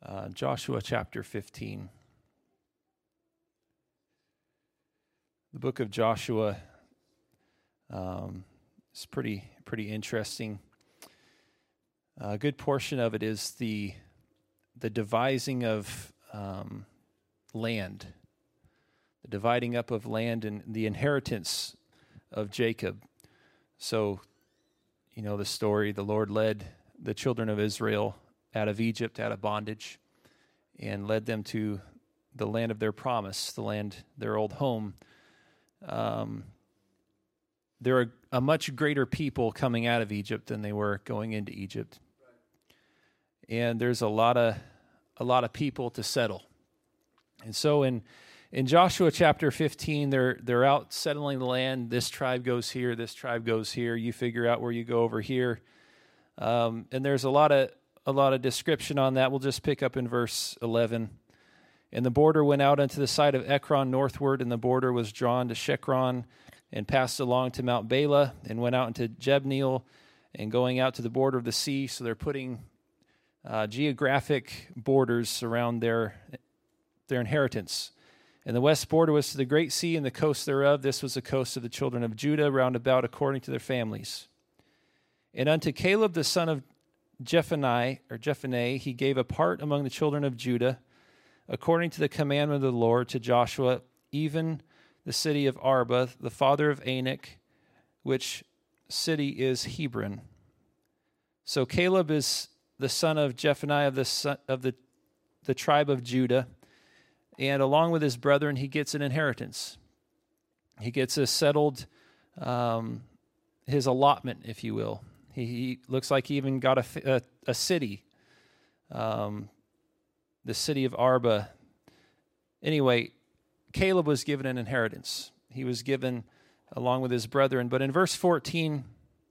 Joshua chapter 15. The book of Joshua is pretty interesting. A good portion of it is the devising of land, the dividing up of land and the inheritance of Jacob. So, you know the story, the Lord led the children of Israel out of Egypt, out of bondage, and led them to the land of their promise, the land, their old home. They're a much greater people coming out of Egypt than they were going into Egypt. And there's a lot of people to settle. And so in Joshua chapter 15, they're out settling the land. This tribe goes here, this tribe goes here. You figure out where you go over here. And there's a lot of description on that. We'll just pick up in verse 11. And the border went out unto the side of Ekron northward, and the border was drawn to Shekron, and passed along to Mount Bala, and went out into Jebneel, and going out to the border of the sea. So they're putting geographic borders around their inheritance. And the west border was to the great sea and the coast thereof. This was the coast of the children of Judah, round about according to their families. And unto Caleb the son of Jephunneh he gave a part among the children of Judah, according to the commandment of the Lord to Joshua, even the city of Arba, the father of Anak, which city is Hebron. So Caleb is the son of Jephunneh of the tribe of Judah, and along with his brethren, he gets an inheritance. He gets a settled, his allotment, if you will. He looks like he even got a city, the city of Arba. Anyway, Caleb was given an inheritance. He was given along with his brethren. But in verse 14,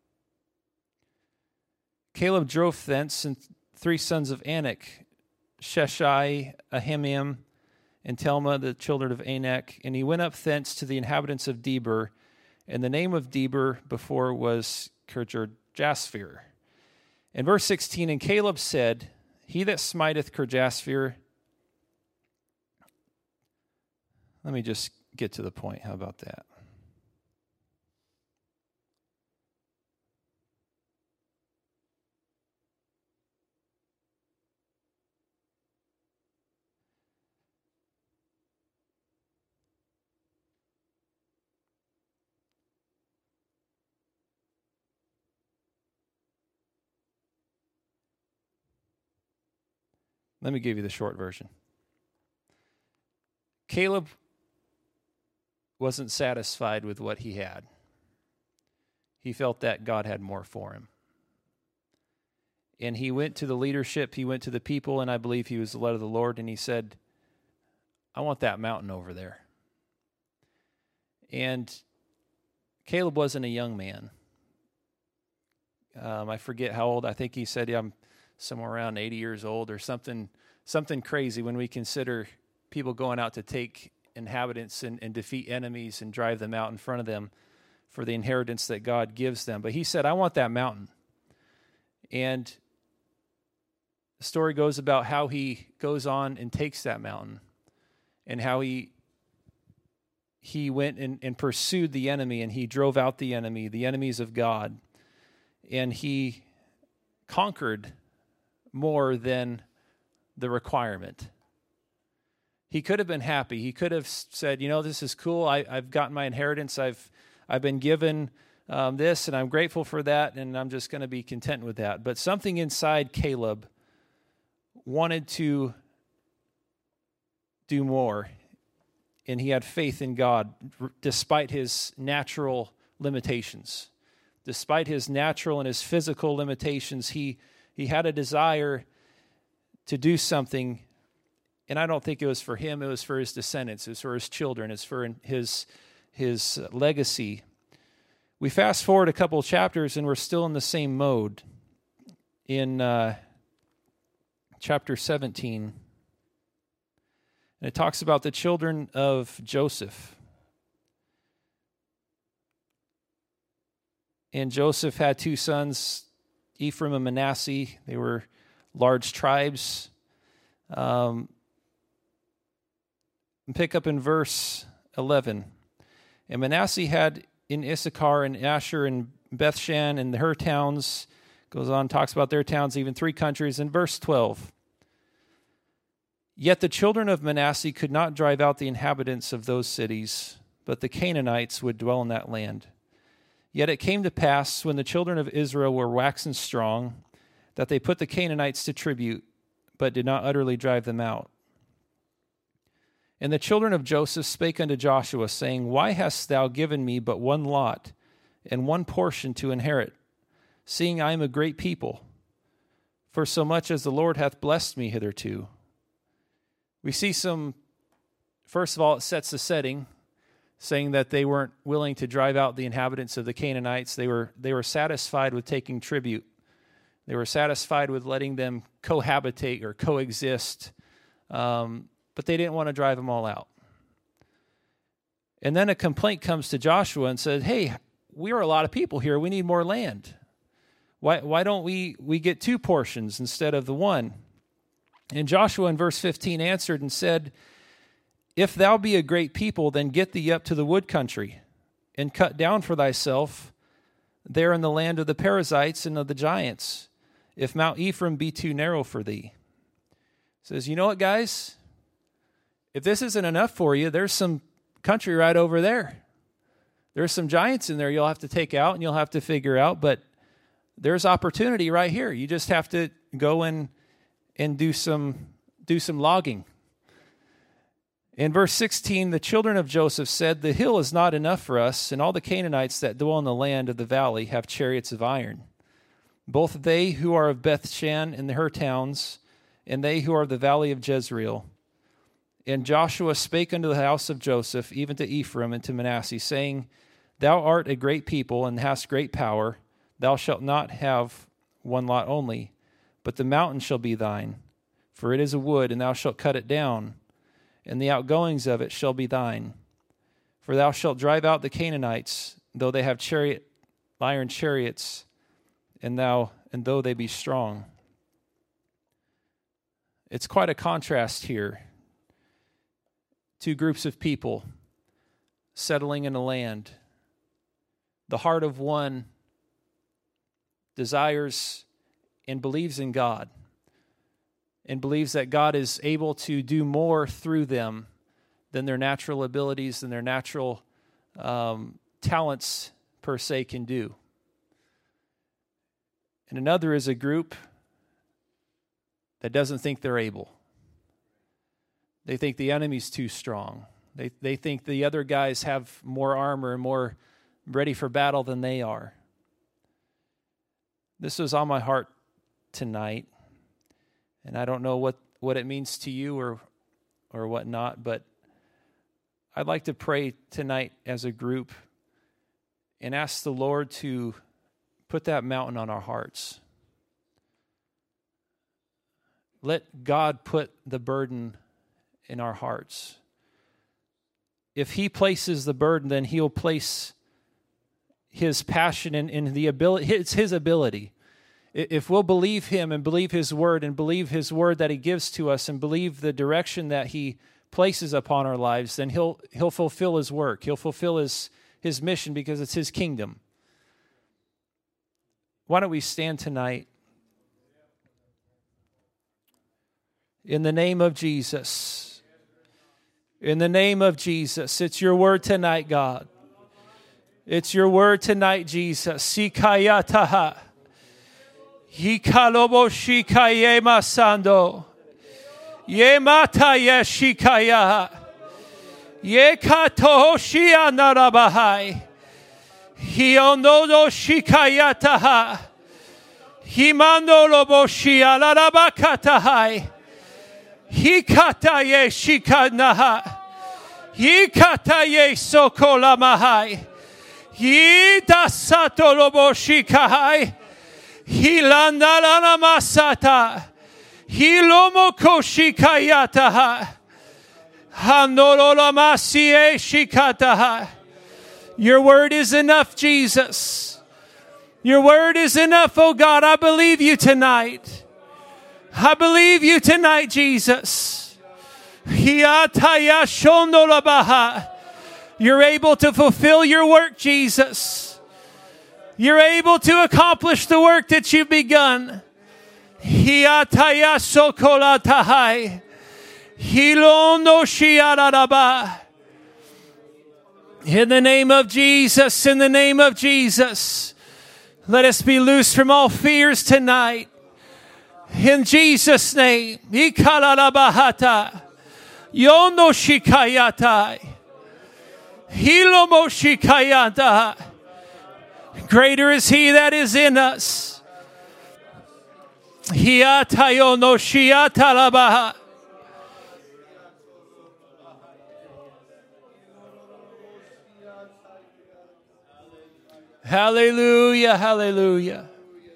Caleb drove thence and 3 sons of Anak, Sheshai, Ahiman, and Telma, the children of Anak. And he went up thence to the inhabitants of Debir. And the name of Debir before was Kirjathjearim. In verse 16, and Caleb said, he that smiteth Kirjathjearim. Let me just get to the point. How about that? Let me give you the short version. Caleb wasn't satisfied with what he had. He felt that God had more for him. And he went to the leadership, he went to the people, and I believe he was led of the Lord, and he said, I want that mountain over there. And Caleb wasn't a young man. I forget how old. I think he said, I'm somewhere around 80 years old or something crazy when we consider people going out to take inhabitants and defeat enemies and drive them out in front of them for the inheritance that God gives them. But he said, I want that mountain. And the story goes about how he goes on and takes that mountain and how he went and pursued the enemy, and he drove out the enemies of God. And he conquered more than the requirement. He could have been happy. He could have said, this is cool. I've gotten my inheritance. I've been given this, and I'm grateful for that, and I'm just going to be content with that. But something inside Caleb wanted to do more, and he had faith in God despite his natural limitations. Despite his natural and his physical limitations, he had a desire to do something. And I don't think it was for him, it was for his descendants, it was for his children, it's for his legacy. We fast forward a couple of chapters and we're still in the same mode. In chapter 17, and it talks about the children of Joseph. And Joseph had 2 sons, Ephraim and Manasseh. They were large tribes. And pick up in verse 11. And Manasseh had in Issachar and Asher and Bethshan and her towns, goes on, talks about their towns, even 3 countries. In verse 12, yet the children of Manasseh could not drive out the inhabitants of those cities, but the Canaanites would dwell in that land. Yet it came to pass, when the children of Israel were waxen strong, that they put the Canaanites to tribute, but did not utterly drive them out. And the children of Joseph spake unto Joshua, saying, why hast thou given me but one lot, and one portion to inherit, seeing I am a great people? For so much as the Lord hath blessed me hitherto. We see first of all, it sets the setting, saying that they weren't willing to drive out the inhabitants of the Canaanites. They were satisfied with taking tribute. They were satisfied with letting them cohabitate or coexist, but they didn't want to drive them all out. And then a complaint comes to Joshua and says, hey, we are a lot of people here. We need more land. Why don't we get 2 portions instead of the 1? And Joshua in verse 15 answered and said, if thou be a great people, then get thee up to the wood country, and cut down for thyself there in the land of the Perizzites and of the giants, if Mount Ephraim be too narrow for thee. He says, you know what, guys? If this isn't enough for you, there's some country right over there. There's some giants in there you'll have to take out and you'll have to figure out, but there's opportunity right here. You just have to go and do some logging. In verse 16, the children of Joseph said, the hill is not enough for us, and all the Canaanites that dwell in the land of the valley have chariots of iron. Both they who are of Bethshan and her towns, and they who are of the valley of Jezreel. And Joshua spake unto the house of Joseph, even to Ephraim and to Manasseh, saying, thou art a great people, and hast great power. Thou shalt not have 1 lot only, but the mountain shall be thine. For it is a wood, and thou shalt cut it down, and the outgoings of it shall be thine. For thou shalt drive out the Canaanites, though they have iron chariots, and though they be strong. It's quite a contrast here. 2 groups of people settling in a land. The heart of one desires and believes in God, and believes that God is able to do more through them than their natural abilities and their natural talents per se can do. And another is a group that doesn't think they're able. They think the enemy's too strong. They think the other guys have more armor and more ready for battle than they are. This was on my heart tonight, and I don't know what it means to you or what not, but I'd like to pray tonight as a group and ask the Lord to put that mountain on our hearts. Let God put the burden in our hearts. If He places the burden, then He'll place His passion in the ability. It's His ability. If we'll believe Him and believe His word and believe His word that He gives to us and believe the direction that He places upon our lives, then He'll fulfill His work. He'll fulfill His mission because it's His kingdom. Why don't we stand tonight in the name of Jesus? In the name of Jesus. It's your word tonight, God. It's your word tonight, Jesus. Sikayataha. Hikalobo shikaye masando. Ye mata ye shikaya. Ye kato shia narabahai. Hionodo shikayataha. Himando lobo shia larabakatahai. Hikataye shikanaha. Hikataye sokolamahai. Hidasato lobo shikahai. Hilandalana masata. Hilomoko shikayataha. Hanololamasie shikataha. Your word is enough, Jesus. Your word is enough, oh God. I believe you tonight. I believe you tonight, Jesus. You're able to fulfill your work, Jesus. You're able to accomplish the work that you've begun. In the name of Jesus, in the name of Jesus, let us be loose from all fears tonight. In Jesus' name. Ikalalabahata. Yono shikayatai. Hilomo shikayata. Greater is He that is in us. Hiatayono shiatalabaha. Hallelujah, hallelujah.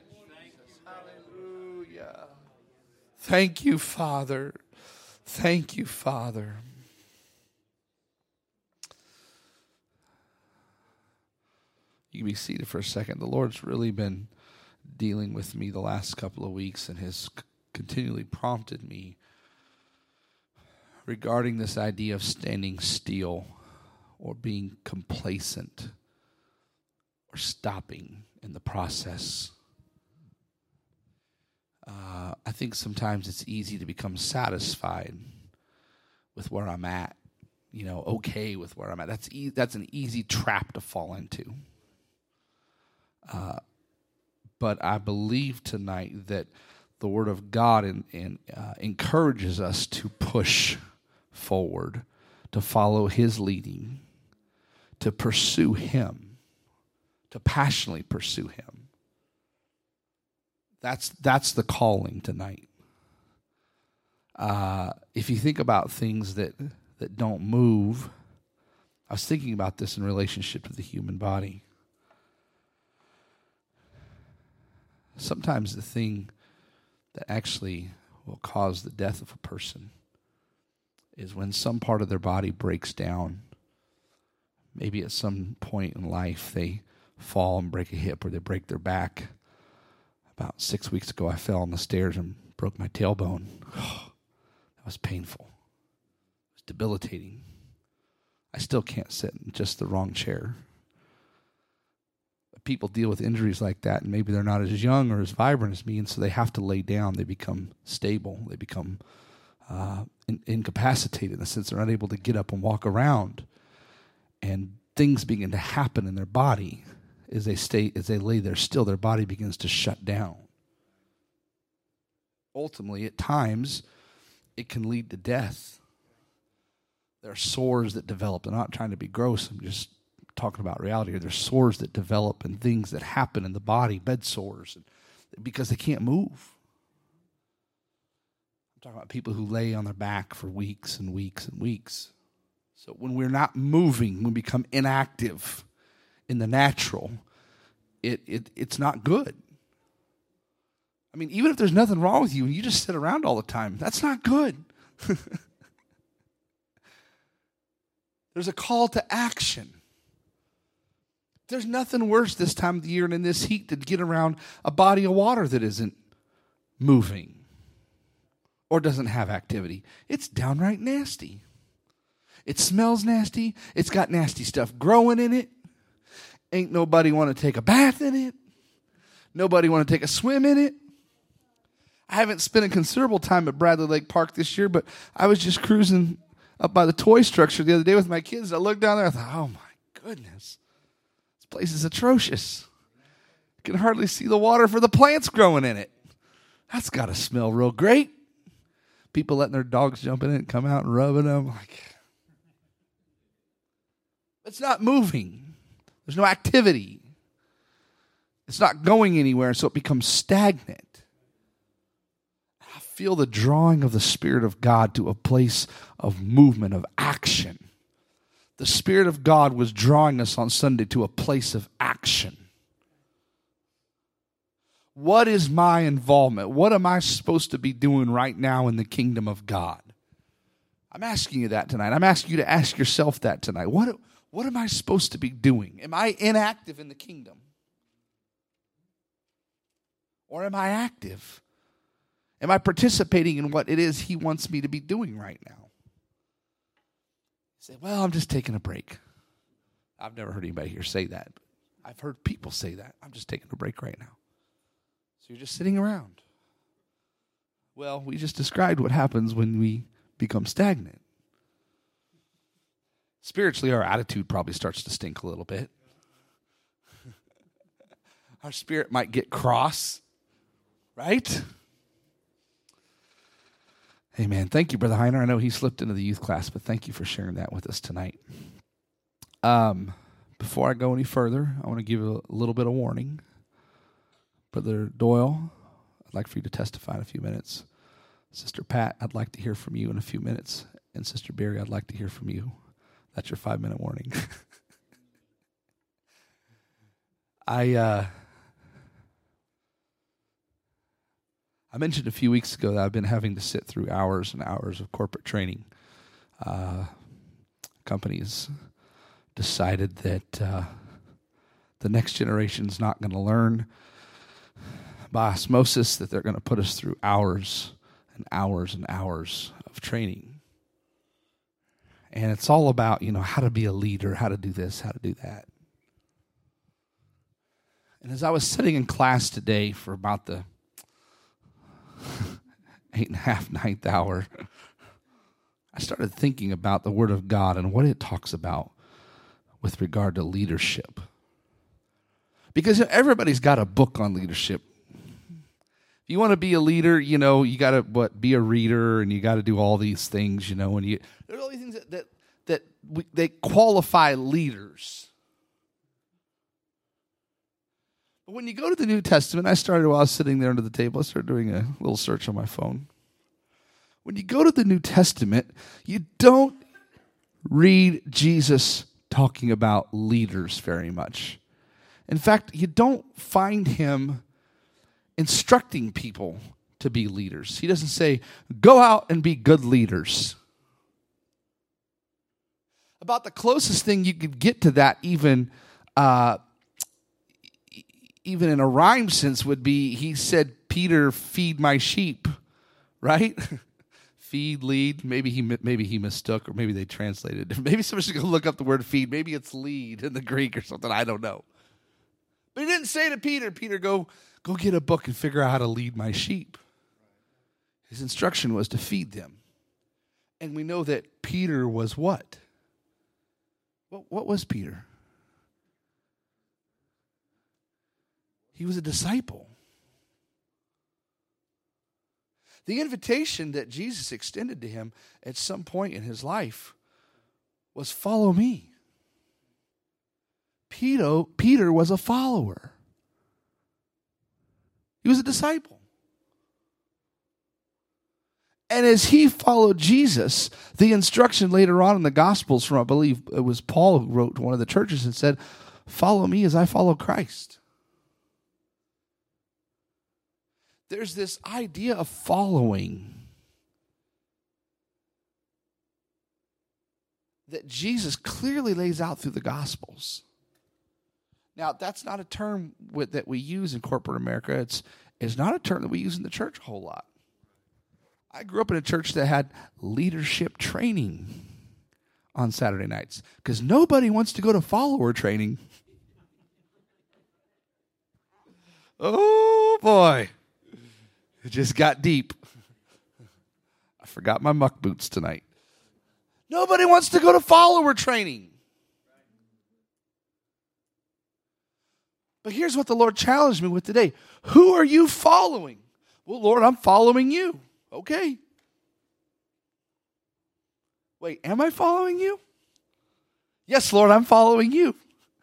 Hallelujah. Thank you, Father. Thank you, Father. You can be seated for a second. The Lord's really been dealing with me the last couple of weeks and has continually prompted me regarding this idea of standing still or being complacent or stopping in the process. I think sometimes it's easy to become satisfied with where I'm at, okay with where I'm at. That's an easy trap to fall into. But I believe tonight that the Word of God encourages us to push forward, to follow His leading, to pursue Him, to passionately pursue Him. That's the calling tonight. If you think about things that don't move, I was thinking about this in relationship to the human body. Sometimes the thing that actually will cause the death of a person is when some part of their body breaks down. Maybe at some point in life they fall and break a hip or they break their back. About 6 weeks ago, I fell on the stairs and broke my tailbone. That was painful. It was debilitating. I still can't sit in just the wrong chair. People deal with injuries like that, and maybe they're not as young or as vibrant as me, and so they have to lay down. They become stable. They become incapacitated in the sense they're not able to get up and walk around. And things begin to happen in their body as they lay there still. Their body begins to shut down. Ultimately, at times, it can lead to death. There are sores that develop. I'm not trying to be gross. I'm just talking about reality. There's sores that develop and things that happen in the body, bed sores, because they can't move. I'm talking about people who lay on their back for weeks and weeks and weeks. So when we're not moving, we become inactive in the natural, it's not good. I mean, even if there's nothing wrong with you and you just sit around all the time, that's not good. There's a call to action. There's nothing worse this time of the year and in this heat to get around a body of water that isn't moving or doesn't have activity. It's downright nasty. It smells nasty. It's got nasty stuff growing in it. Ain't nobody want to take a bath in it. Nobody want to take a swim in it. I haven't spent a considerable time at Bradley Lake Park this year, but I was just cruising up by the toy structure the other day with my kids. I looked down there. I thought, oh my goodness. Place is atrocious. You can hardly see the water for the plants growing in it. That's got to smell real great. People letting their dogs jump in it and come out and rubbing them. It's not moving. There's no activity. It's not going anywhere, so it becomes stagnant. I feel the drawing of the Spirit of God to a place of movement, of action. The Spirit of God was drawing us on Sunday to a place of action. What is my involvement? What am I supposed to be doing right now in the kingdom of God? I'm asking you that tonight. I'm asking you to ask yourself that tonight. What am I supposed to be doing? Am I inactive in the kingdom? Or am I active? Am I participating in what it is he wants me to be doing right now? You say, well, I'm just taking a break. I've never heard anybody here say that. But I've heard people say that. I'm just taking a break right now. So you're just sitting around. Well, we just described what happens when we become stagnant. Spiritually, our attitude probably starts to stink a little bit. Our spirit might get cross, right? Amen. Thank you, Brother Heiner. I know he slipped into the youth class, but thank you for sharing that with us tonight. Before I go any further, I want to give a little bit of warning. Brother Doyle, I'd like for you to testify in a few minutes. Sister Pat, I'd like to hear from you in a few minutes. And Sister Barry, I'd like to hear from you. That's your 5-minute warning. I mentioned a few weeks ago that I've been having to sit through hours and hours of corporate training. Companies decided that the next generation's not going to learn by osmosis, that they're going to put us through hours and hours and hours of training. And it's all about, how to be a leader, how to do this, how to do that. And as I was sitting in class today for about the 8:30, 9th hour, I started thinking about the Word of God and what it talks about with regard to leadership. Because everybody's got a book on leadership. If you want to be a leader, you got to be a reader, and you got to do all these things, and there's all these things they qualify leaders. But when you go to the New Testament, I started while I was sitting there under the table. I started doing a little search on my phone. When you go to the New Testament, you don't read Jesus talking about leaders very much. In fact, you don't find him instructing people to be leaders. He doesn't say, go out and be good leaders. About the closest thing you could get to that, even in a rhyme sense, would be, he said, Peter, feed my sheep, right? Feed, lead. Maybe he mistook, or maybe they translated it. Maybe somebody should go look up the word feed. Maybe it's lead in the Greek or something. I don't know. But he didn't say to Peter, go get a book and figure out how to lead my sheep. His instruction was to feed them. And we know that Peter was what? What was Peter? He was a disciple. The invitation that Jesus extended to him at some point in his life was, follow me. Peter was a follower. He was a disciple. And as he followed Jesus, the instruction later on in the Gospels from, I believe it was Paul who wrote to one of the churches and said, follow me as I follow Christ. There's this idea of following that Jesus clearly lays out through the Gospels. Now, that's not a term that we use in corporate America. It's not a term that we use in the church a whole lot. I grew up in a church that had leadership training on Saturday nights because nobody wants to go to follower training. Oh, boy. It just got deep. I forgot my muck boots tonight. Nobody wants to go to follower training. But here's what the Lord challenged me with today. Who are you following? Well, Lord, I'm following you. Okay. Wait, am I following you? Yes, Lord, I'm following you.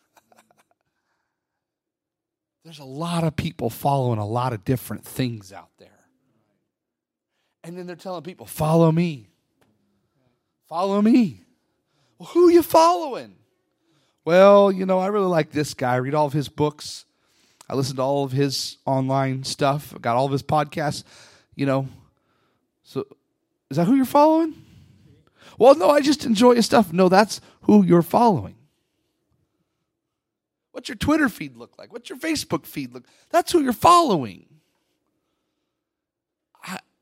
There's a lot of people following a lot of different things out there. And then they're telling people, follow me. Follow me. Well, who are you following? Well, I really like this guy. I read all of his books. I listen to all of his online stuff. I got all of his podcasts. So is that who you're following? Well, no, I just enjoy his stuff. No, that's who you're following. What's your Twitter feed look like? What's your Facebook feed look like? That's who you're following.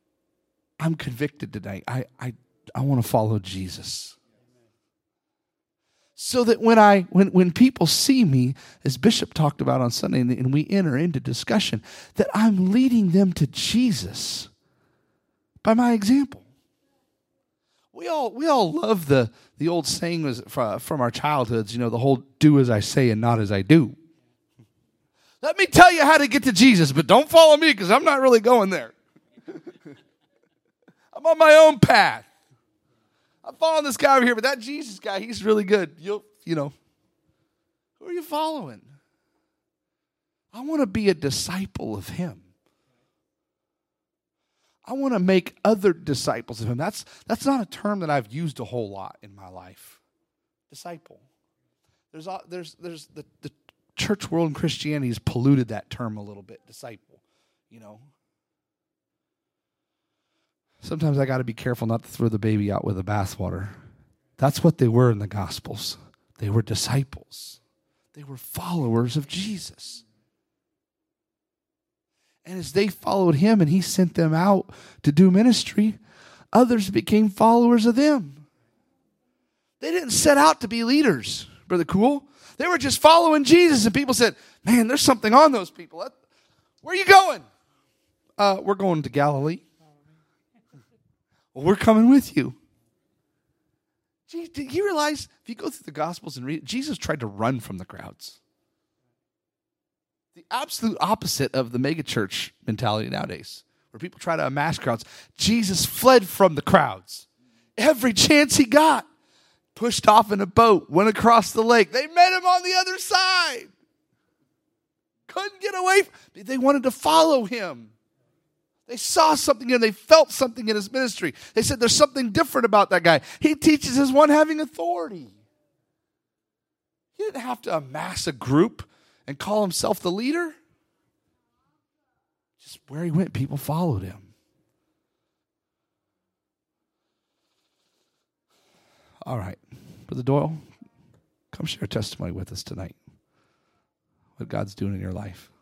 I'm convicted tonight. I want to follow Jesus. So that when people see me, as Bishop talked about on Sunday, and we enter into discussion, that I'm leading them to Jesus by my example. We all love the old saying was from our childhoods, the whole do as I say and not as I do. Let me tell you how to get to Jesus, but don't follow me because I'm not really going there. I'm on my own path. I'm following this guy over here, but that Jesus guy, he's really good. Who are you following? I want to be a disciple of him. I want to make other disciples of him. That's not a term that I've used a whole lot in my life. Disciple. There's the church world and Christianity has polluted that term a little bit. Disciple. Sometimes I got to be careful not to throw the baby out with the bathwater. That's what they were in the Gospels. They were disciples. They were followers of Jesus. And as they followed him and he sent them out to do ministry, others became followers of them. They didn't set out to be leaders, Brother Cool. They were just following Jesus, and people said, man, there's something on those people. Where are you going? We're going to Galilee. Well, we're coming with you. Gee, did you realize, if you go through the Gospels and read, Jesus tried to run from the crowds. The absolute opposite of the megachurch mentality nowadays, where people try to amass crowds. Jesus fled from the crowds. Every chance he got, pushed off in a boat, went across the lake. They met him on the other side. Couldn't get away. They wanted to follow him. They saw something in him. They felt something in his ministry. They said, there's something different about that guy. He teaches as one having authority. He didn't have to amass a group and call himself the leader. Just where he went, people followed him. All right. Brother Doyle, come share a testimony with us tonight. What God's doing in your life.